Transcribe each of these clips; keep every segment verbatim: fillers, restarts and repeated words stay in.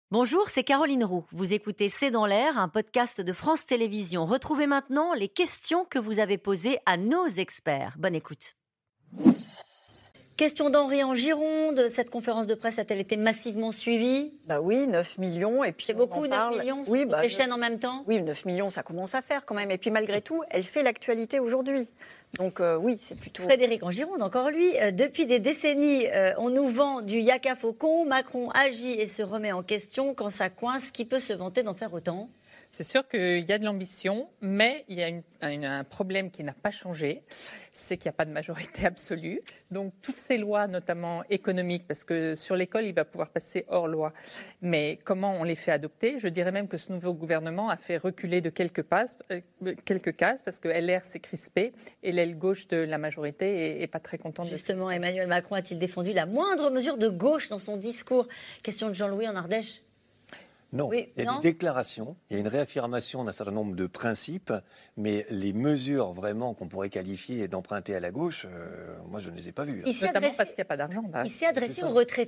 Bonjour, c'est Caroline Roux. Vous écoutez C'est dans l'air, un podcast de France Télévisions. Retrouvez maintenant les questions que vous avez posées à nos experts. Bonne écoute. Question d'Henri en Gironde. Cette conférence de presse a-t-elle été massivement suivie ? Bah oui, neuf millions. Et puis c'est beaucoup, neuf millions sur oui, toutes bah, les chaînes en même temps ? Oui, neuf millions, ça commence à faire quand même. Et puis malgré tout, elle fait l'actualité aujourd'hui. Donc euh, oui, c'est plutôt... Frédéric en Gironde, encore lui. Euh, depuis des décennies, euh, on nous vend du yaka faucon. Macron agit et se remet en question. Quand ça coince, qui peut se vanter d'en faire autant ? C'est sûr qu'il y a de l'ambition, mais il y a une, une, un problème qui n'a pas changé, c'est qu'il n'y a pas de majorité absolue. Donc toutes ces lois, notamment économiques, parce que sur l'école, il va pouvoir passer hors loi, mais comment on les fait adopter ? Je dirais même que ce nouveau gouvernement a fait reculer de quelques, passes, euh, quelques cases, parce que L R s'est crispé et l'aile gauche de la majorité n'est pas très contente. Justement, Emmanuel Macron a-t-il défendu la moindre mesure de gauche dans son discours ? Question de Jean-Louis en Ardèche. Non, oui, il y a non des déclarations, il y a une réaffirmation d'un certain nombre de principes, mais les mesures vraiment qu'on pourrait qualifier d'emprunter à la gauche, euh, moi je ne les ai pas vues. Il Notamment adressé, parce qu'il n'y a pas d'argent. Bah. Il s'est adressé aux retraités ?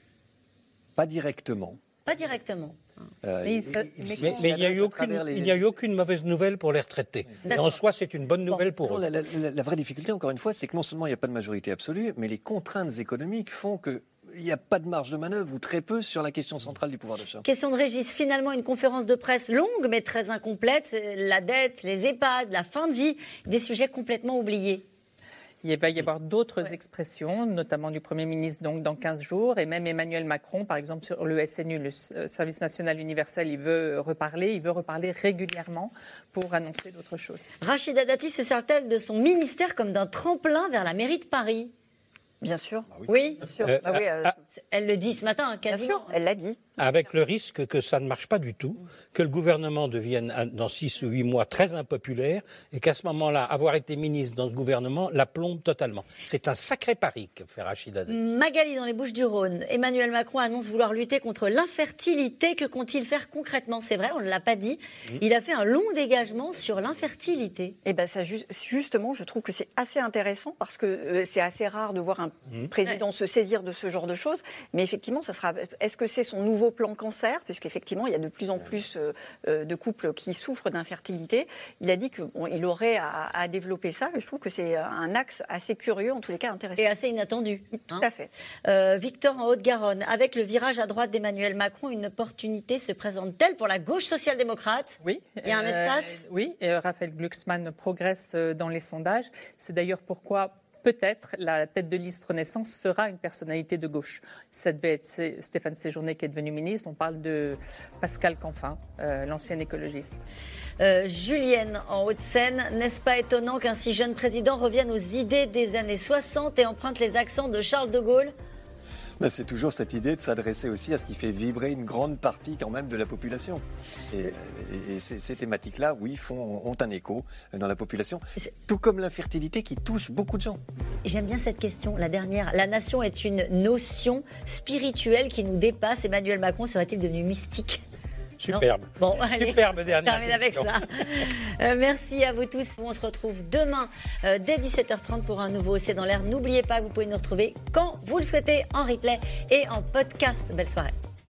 Pas directement. Pas directement. Euh, mais il, il, mais, mais, mais il n'y a eu aucune, les... il n'y a eu aucune mauvaise nouvelle pour les retraités. Et en soi, c'est une bonne nouvelle bon, pour non, eux. La, la, la vraie difficulté, encore une fois, c'est que non seulement il n'y a pas de majorité absolue, mais les contraintes économiques font que il n'y a pas de marge de manœuvre ou très peu sur la question centrale du pouvoir d'achat. Question de Régis. Finalement, une conférence de presse longue mais très incomplète. La dette, les EHPAD, la fin de vie, des sujets complètement oubliés. Il va y avoir d'autres ouais. expressions, notamment du Premier ministre donc, dans quinze jours, et même Emmanuel Macron, par exemple, sur le S N U, le Service national universel, il veut reparler, il veut reparler régulièrement pour annoncer d'autres choses. Rachida Dati se sert-elle de son ministère comme d'un tremplin vers la mairie de Paris ? Bien sûr. Ah oui, oui, bien sûr. Euh, ah oui euh, ah, elle le dit ce matin, quasiment. Bien sûr, elle l'a dit. Avec le risque que ça ne marche pas du tout, que le gouvernement devienne dans six ou huit mois très impopulaire et qu'à ce moment-là, avoir été ministre dans ce gouvernement la plombe totalement. C'est un sacré pari que fait Rachida Dati. Magali, dans les Bouches-du-Rhône, Emmanuel Macron annonce vouloir lutter contre l'infertilité. Que compte-t-il faire concrètement ? C'est vrai, on ne l'a pas dit. Mmh. Il a fait un long dégagement sur l'infertilité. Eh ben, ça, justement, je trouve que c'est assez intéressant parce que euh, c'est assez rare de voir un mmh. président ouais. se saisir de ce genre de choses. Mais effectivement, ça sera. Est-ce que c'est son nouveau plan cancer, puisqu'effectivement, il y a de plus en plus euh, de couples qui souffrent d'infertilité. Il a dit qu'il bon, aurait à, à développer ça. Et je trouve que c'est un axe assez curieux, en tous les cas intéressant. Et assez inattendu. Tout hein. à fait. Euh, Victor, en Haute-Garonne, avec le virage à droite d'Emmanuel Macron, une opportunité se présente-t-elle pour la gauche social-démocrate ? Oui. Il y a un espace euh, Oui, et Raphaël Glucksmann progresse dans les sondages. C'est d'ailleurs pourquoi... Peut-être la tête de liste Renaissance sera une personnalité de gauche. Ça devait être Stéphane Séjourné qui est devenu ministre. On parle de Pascal Canfin, euh, l'ancien écologiste. Euh, Julienne, en Haute-Seine, n'est-ce pas étonnant qu'un si jeune président revienne aux idées des années soixante et emprunte les accents de Charles de Gaulle ? Ben, c'est toujours cette idée de s'adresser aussi à ce qui fait vibrer une grande partie quand même de la population. Et, et, et ces, ces thématiques-là, oui, font, ont un écho dans la population, tout comme l'infertilité qui touche beaucoup de gens. J'aime bien cette question, la dernière. La nation est une notion spirituelle qui nous dépasse. Emmanuel Macron serait-il devenu mystique ? Superbe. Bon, allez, Superbe dernière termine avec ça. Euh, merci à vous tous. On se retrouve demain euh, dès dix-sept heures trente pour un nouveau C'est dans l'air. N'oubliez pas que vous pouvez nous retrouver quand vous le souhaitez en replay et en podcast. Belle soirée.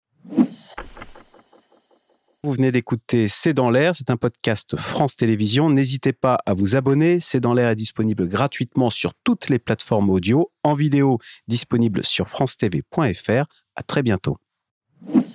Vous venez d'écouter C'est dans l'air, c'est un podcast France Télévisions. N'hésitez pas à vous abonner. C'est dans l'air est disponible gratuitement sur toutes les plateformes audio, en vidéo disponible sur france t v point f r. À très bientôt.